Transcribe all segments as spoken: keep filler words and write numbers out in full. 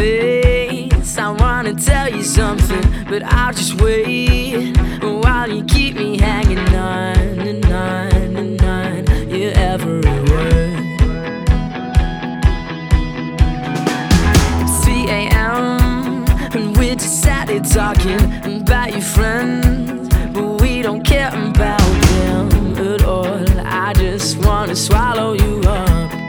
face. I wanna tell you something, but I'll just wait while you keep me hanging on and on and on your every word. It's three a m and we're just sat here talking about your friends, but we don't care about them at all. I just wanna swallow you up.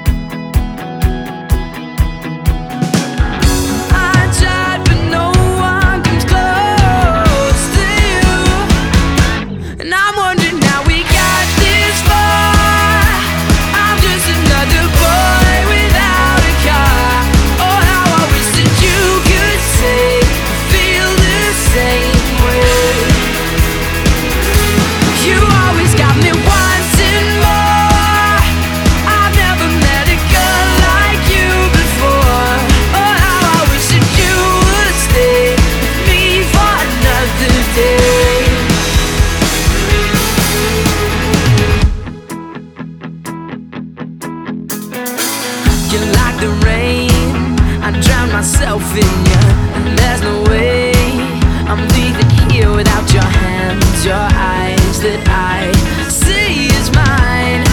You're like the rain, I drown myself in you, and there's no way I'm leaving here without your hands, your eyes that I see is mine.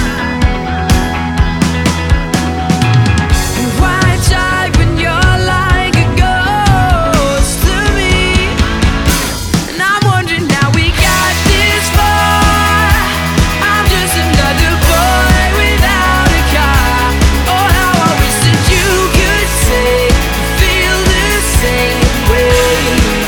Why try when you're like a ghost to me? And I'm wondering how we got this far. I'm just another boy without a car. Oh, how I wish that you could say you feel the same way.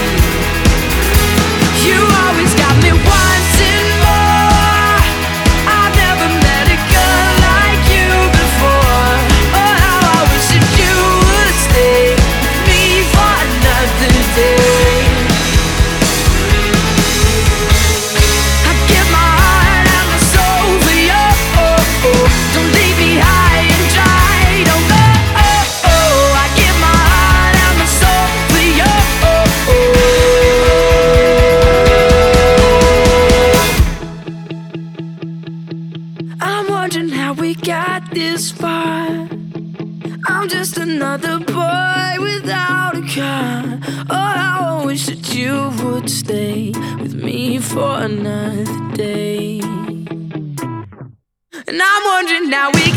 You always got me wanting more. I've never met a girl like you before. Oh, how I wish that you would stay with me for another day. I give my heart and my soul for you. Don't leave me high and dry. Don't go. I give my heart and my soul for you. I'm wondering how we got this far. I'm just another boy without a car. Oh, how I wish that you would stay with me for another day. And I'm wondering how we